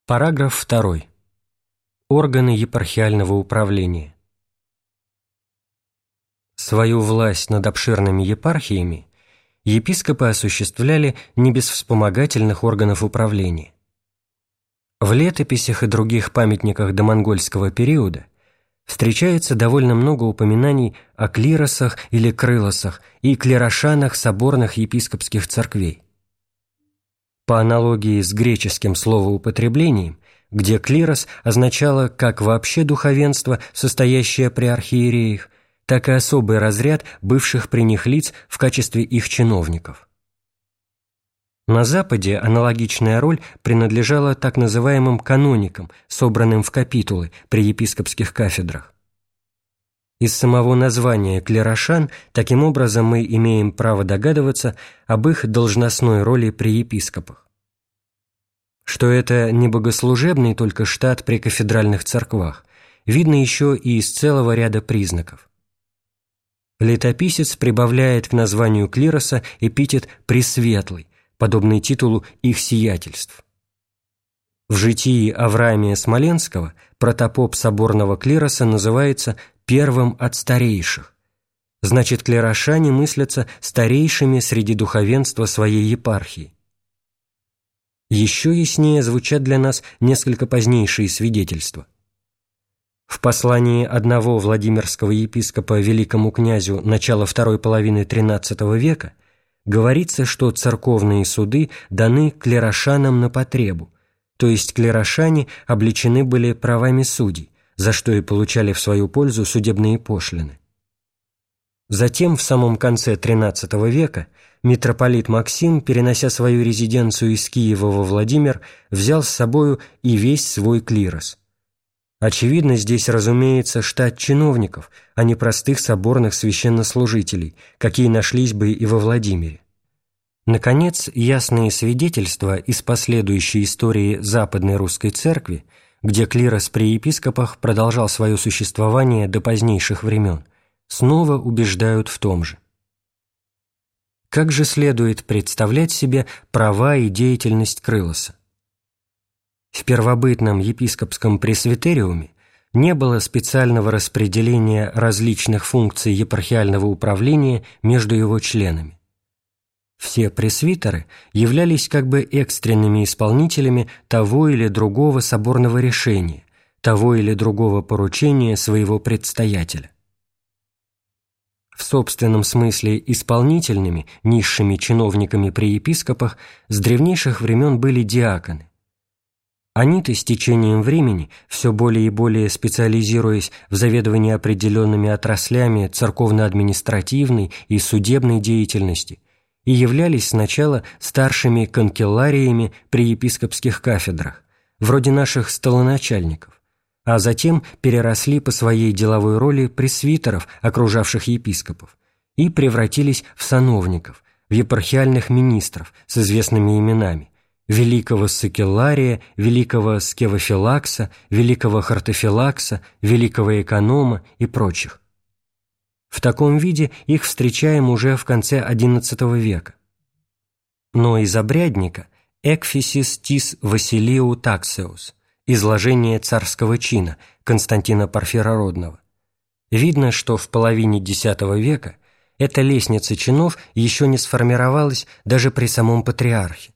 Параграф 2. Органы епархиального управления. Свою власть над обширными епархиями епископы осуществляли не без вспомогательных органов управления. В летописях и других памятниках домонгольского периода встречается довольно много упоминаний о клиросах или крылосах и клирошанах соборных епископских церквей. По аналогии с греческим словоупотреблением, где клирос означало как вообще духовенство, состоящее при архиереях, так и особый разряд бывших при них лиц в качестве их чиновников. На Западе аналогичная роль принадлежала так называемым каноникам, собранным в капитулы при епископских кафедрах. Из самого названия клирошан таким образом мы имеем право догадываться об их должностной роли при епископах. Что это не богослужебный только штат при кафедральных церквах, видно еще и из целого ряда признаков. Летописец прибавляет к названию клироса эпитет «пресветлый», подобный титулу их сиятельств. В житии Авраамия Смоленского протопоп соборного клироса называется первым от старейших. Значит, клирошане мыслятся старейшими среди духовенства своей епархии. Еще яснее звучат для нас несколько позднейшие свидетельства. В послании одного владимирского епископа великому князю начала второй половины XIII века говорится, что церковные суды даны клирошанам на потребу, то есть клирошане облечены были правами судей, за что и получали в свою пользу судебные пошлины. Затем, в самом конце XIII века, митрополит Максим, перенося свою резиденцию из Киева во Владимир, взял с собою и весь свой клирос. Очевидно, здесь, разумеется, штат чиновников, а не простых соборных священнослужителей, какие нашлись бы и во Владимире. Наконец, ясные свидетельства из последующей истории Западной Русской Церкви, где клирос при епископах продолжал свое существование до позднейших времен, снова убеждают в том же. Как же следует представлять себе права и деятельность крылоса? В первобытном епископском пресвитериуме не было специального распределения различных функций епархиального управления между его членами. Все пресвитеры являлись как бы экстренными исполнителями того или другого соборного решения, того или другого поручения своего предстоятеля. В собственном смысле исполнительными, низшими чиновниками при епископах с древнейших времен были диаконы. Они-то с течением времени, все более и более специализируясь в заведовании определенными отраслями церковно-административной и судебной деятельности, и являлись сначала старшими конкеллариями при епископских кафедрах, вроде наших столоначальников, а затем переросли по своей деловой роли пресвитеров, окружавших епископов, и превратились в сановников, в епархиальных министров с известными именами: великого Сакеллария, великого Скевофилакса, великого Хартофилакса, великого Эконома и прочих. В таком виде их встречаем уже в конце XI века. Но из обрядника «Экфисис тис Василиу таксеус» изложение царского чина Константина Порфирородного. Видно, что в половине X века эта лестница чинов еще не сформировалась даже при самом патриархе.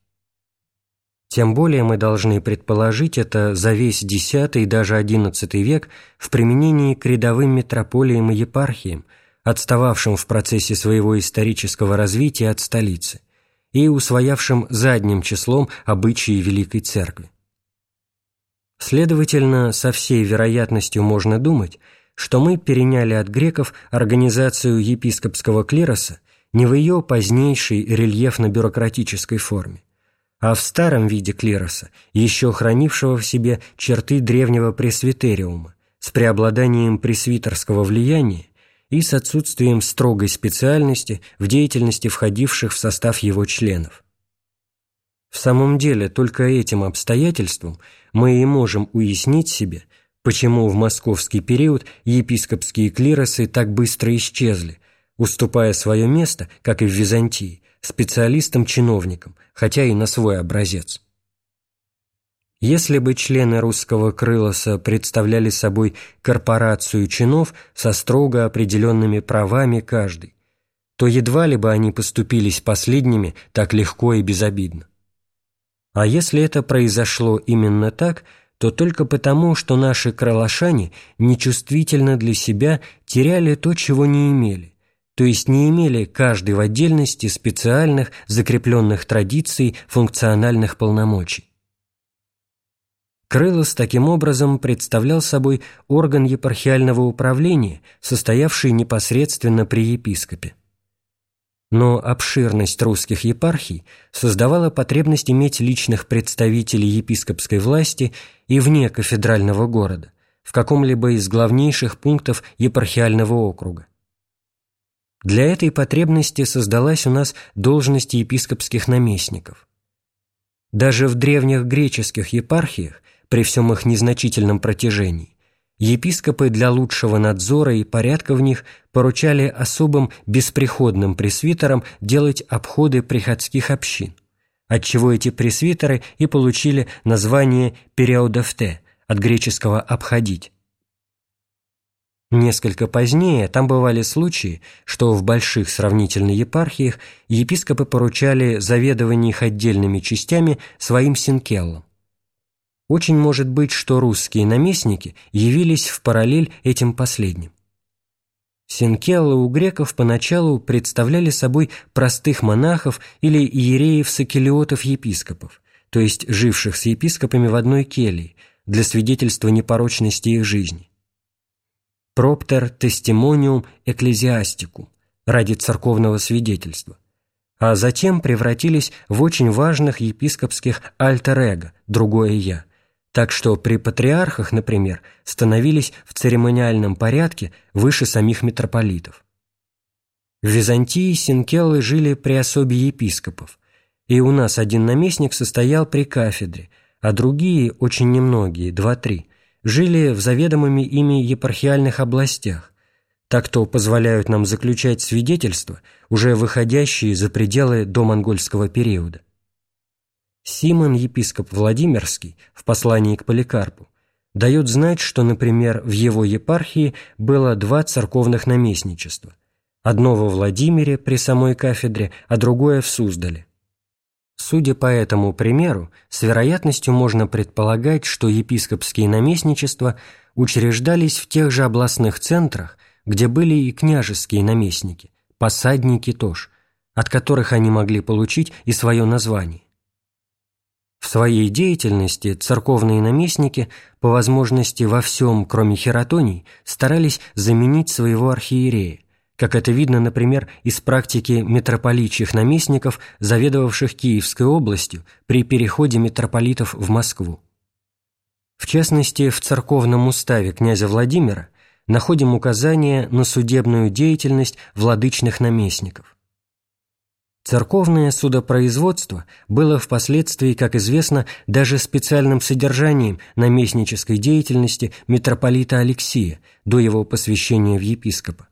Тем более мы должны предположить это за весь X и даже XI век в применении к рядовым митрополиям и епархиям, отстававшим в процессе своего исторического развития от столицы и усвоявшим задним числом обычаи Великой Церкви. Следовательно, со всей вероятностью можно думать, что мы переняли от греков организацию епископского клироса не в ее позднейшей рельефно-бюрократической форме, а в старом виде клироса, еще хранившего в себе черты древнего пресвитериума, с преобладанием пресвитерского влияния и с отсутствием строгой специальности в деятельности входивших в состав его членов. В самом деле, только этим обстоятельством мы и можем уяснить себе, почему в московский период епископские клиросы так быстро исчезли, уступая свое место, как и в Византии, специалистам-чиновникам, хотя и на свой образец. Если бы члены русского крылоса представляли собой корпорацию чинов со строго определенными правами каждый, то едва ли бы они поступились последними так легко и безобидно. А если это произошло именно так, то только потому, что наши крылашане нечувствительно для себя теряли то, чего не имели, то есть не имели каждый в отдельности специальных закрепленных традиций функциональных полномочий. Крылос таким образом представлял собой орган епархиального управления, состоявший непосредственно при епископе. Но обширность русских епархий создавала потребность иметь личных представителей епископской власти и вне кафедрального города, в каком-либо из главнейших пунктов епархиального округа. Для этой потребности создалась у нас должность епископских наместников. Даже в древних греческих епархиях, при всем их незначительном протяжении, епископы для лучшего надзора и порядка в них поручали особым бесприходным пресвитерам делать обходы приходских общин, отчего эти пресвитеры и получили название «периодовте» от греческого «обходить». Несколько позднее там бывали случаи, что в больших сравнительно епархиях епископы поручали заведование их отдельными частями своим синкеллам. Очень может быть, что русские наместники явились в параллель этим последним. Синкеллы у греков поначалу представляли собой простых монахов или иереев-сакелиотов-епископов, то есть живших с епископами в одной келье, для свидетельства непорочности их жизни. Проптер тестимониум экклезиастикум, ради церковного свидетельства, а затем превратились в очень важных епископских альтер-эго, другое «я», так что при патриархах, например, становились в церемониальном порядке выше самих митрополитов. В Византии синкеллы жили при особе епископов, и у нас один наместник состоял при кафедре, а другие, очень немногие, 2-3, жили в заведомыми ими епархиальных областях, так то позволяют нам заключать свидетельства, уже выходящие за пределы домонгольского периода. Симон, епископ Владимирский, в послании к Поликарпу, дает знать, что, например, в его епархии было 2 церковных наместничества, одно во Владимире при самой кафедре, а другое в Суздале. Судя по этому примеру, с вероятностью можно предполагать, что епископские наместничества учреждались в тех же областных центрах, где были и княжеские наместники, посадники тоже, от которых они могли получить и свое название. В своей деятельности церковные наместники, по возможности во всем, кроме хератоний, старались заменить своего архиерея, как это видно, например, из практики митрополичьих наместников, заведовавших Киевской областью при переходе митрополитов в Москву. В частности, в церковном уставе князя Владимира находим указание на судебную деятельность владычных наместников. Церковное судопроизводство было впоследствии, как известно, даже специальным содержанием наместнической деятельности митрополита Алексия до его посвящения в епископа.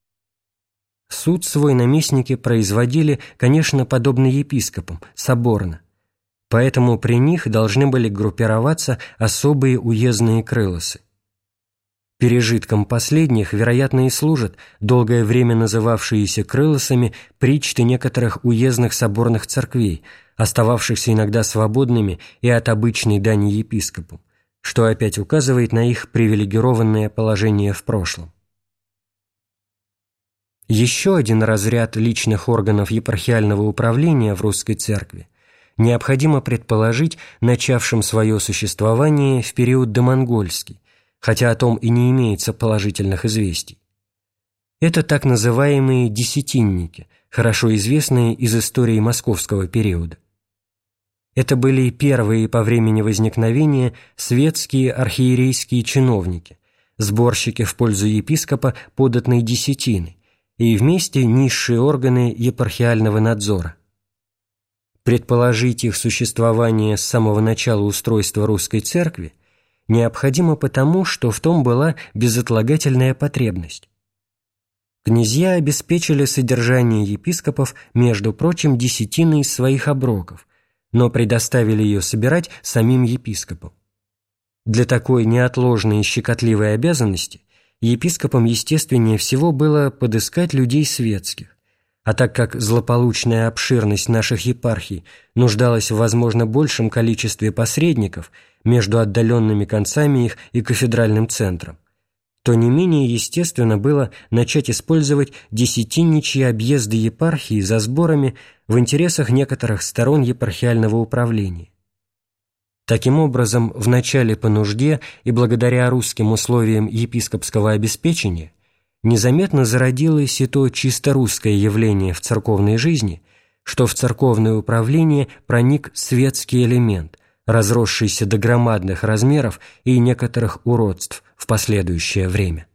Суд свой наместники производили, конечно, подобно епископам, соборно, поэтому при них должны были группироваться особые уездные крылосы. Пережитком последних, вероятно, и служат долгое время называвшиеся крылосами причты некоторых уездных соборных церквей, остававшихся иногда свободными и от обычной дани епископу, что опять указывает на их привилегированное положение в прошлом. Еще один разряд личных органов епархиального управления в русской церкви необходимо предположить начавшим свое существование в период домонгольский, хотя о том и не имеется положительных известий. Это так называемые десятинники, хорошо известные из истории московского периода. Это были первые по времени возникновения светские архиерейские чиновники, сборщики в пользу епископа податной десятины, и вместе низшие органы епархиального надзора. Предположить их существование с самого начала устройства русской церкви необходимо потому, что в том была безотлагательная потребность. Князья обеспечили содержание епископов, между прочим, десятиной из своих оброков, но предоставили ее собирать самим епископам. Для такой неотложной и щекотливой обязанности епископам естественнее всего было подыскать людей светских, а так как злополучная обширность наших епархий нуждалась в возможно большем количестве посредников между отдаленными концами их и кафедральным центром, то не менее естественно было начать использовать десятинничьи объезды епархии за сборами в интересах некоторых сторон епархиального управления. Таким образом, вначале по нужде и благодаря русским условиям епископского обеспечения незаметно зародилось и то чисто русское явление в церковной жизни, что в церковное управление проник светский элемент, разросшийся до громадных размеров и некоторых уродств в последующее время.